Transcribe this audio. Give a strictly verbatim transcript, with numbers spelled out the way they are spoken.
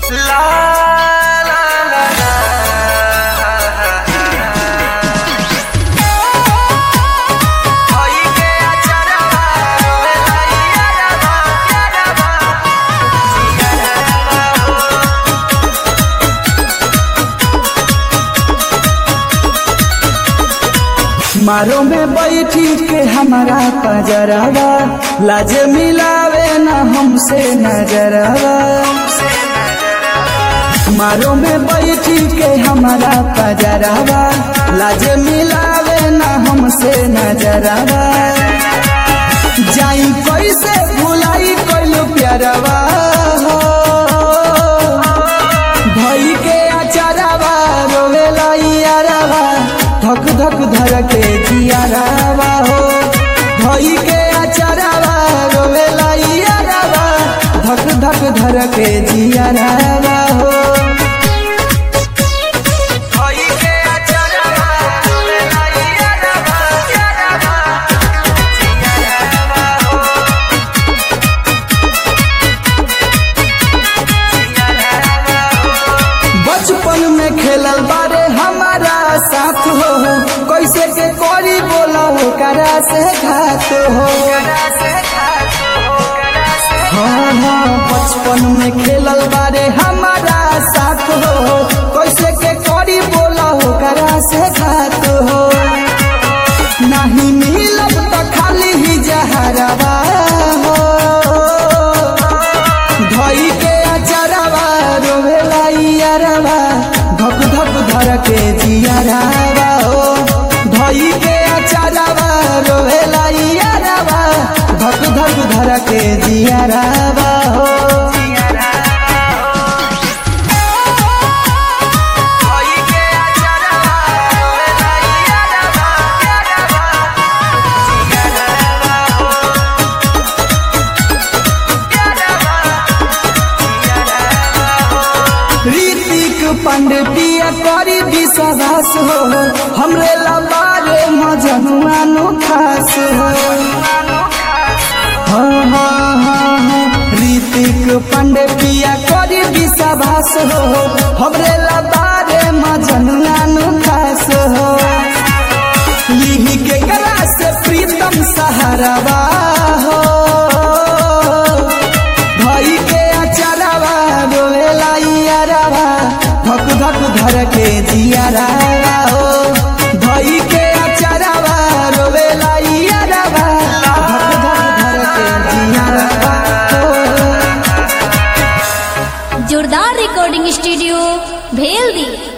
ला ला ला ला होई के अचरवा लइयारवा यारवा जिगरवा मारो में बैठी के हमारा पजरवा लाज मिलावे न हमसे नजरवा। मारो में बैठी के हमारा पजरवा लाज मिलावे न हमसे नजरवा। जाई कैसे भुलाई कैलो प्यारवा हो भई के अचरवा रोवेला यारवा धक धक धर के जियारवा हो भई के अचरवा रोवेला यारवा धक धक धर के जियारवा हो। होई के अचरवा लइयारवा यारवा जिगरवा हो जिगरवा हो बचपन में खेलल बारे हमारा साथ हो कैसे के कोरी बोला हो करा से घात हो। हाँ हाँ बचपन में खेलल बारे हमारा साथ हो कैसे के कोरी बोला हो करा से घात हो। नहीं मिलब तो खाली ही जहरवा हो धई के अचरवा रोवेला यारवा धक धक धर के जियारवा हो धई के अचरवा रोवेला यारवा धक धक धर के जियारवा हो। होई के अचरवा लइयारवा यारवा जिगरवा हो यारवा जिगरवा हो ऋतिक पांडे पिया करी विश्वास हो हमरे लबारे मजनुआ नु खास हो। हाँ हाँ हाँ हाँ ऋतिक पांडे पिया करी विश्वास हो हमरे लबारे मजनुआ नु खास हो। लिही के गला से प्रीतम सहारवा हो भई के अचरवा रोवेला यारवा धक धक धर के जियारवा हो भई के अचरवा रोवेला यारवा धक धक धर के जियारवा हो। जोरदार रिकॉर्डिंग स्टूडियो भेल दी।